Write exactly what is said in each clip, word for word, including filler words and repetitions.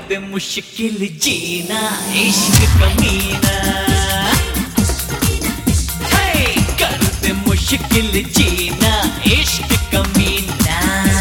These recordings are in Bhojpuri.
दे मुश्किल जीना इश्क कमीना, हे कर दे मुश्किल जीना इश्क कमीना।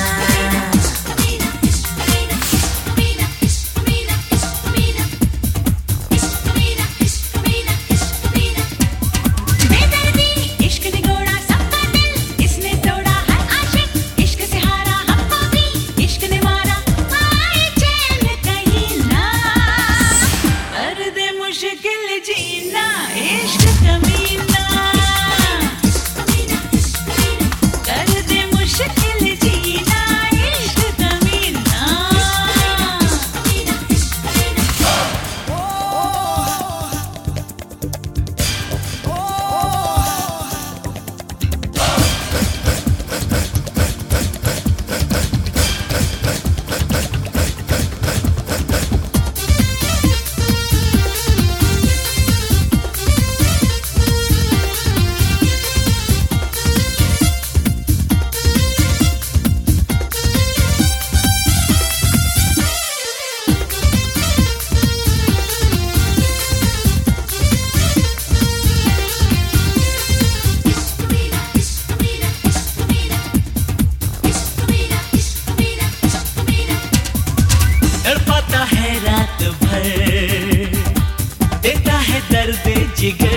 देता है दर्द जिगर,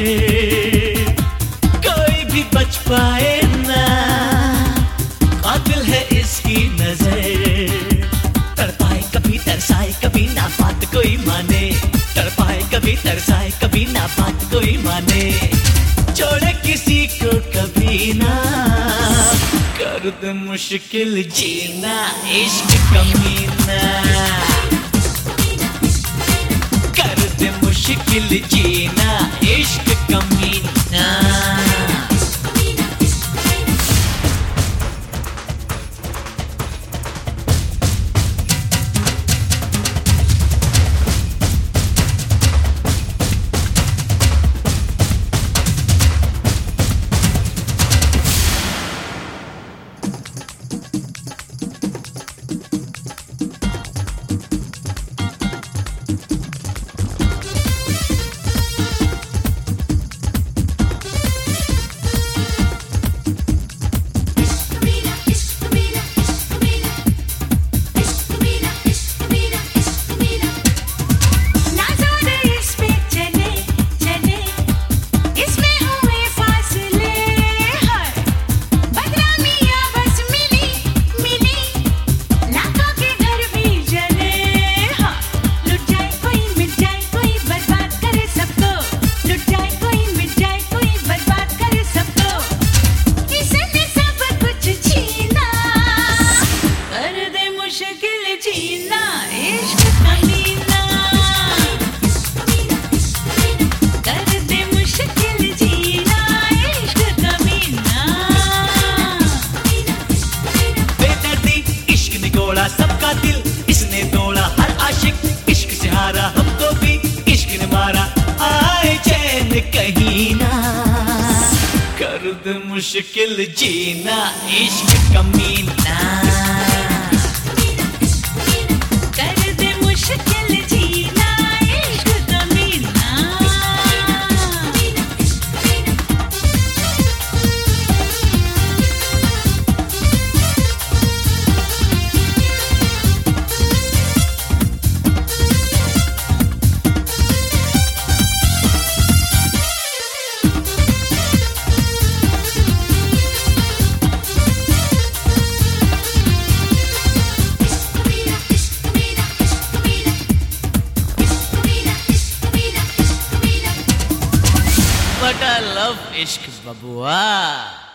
कोई भी बच पाए ना, कातिल है इसकी नजर। तड़पाए कभी तरसाए कभी ना बात कोई माने, तड़पाए कभी तरसाए कभी ना बात कोई माने। छोड़े किसी को कभी ना, कर दे मुश्किल जीना इश्क कमीना, मुश्किल जीना इश्क कमीना। सबका दिल इसने तोड़ा, हर आशिक इश्क से हारा, हमको भी इश्क ने मारा। आए चैन कहीं ना, कर दे मुश्किल जीना इश्क कमीना, कर दे मुश्किल जीना इश्क कमीना। But I love ishq babua.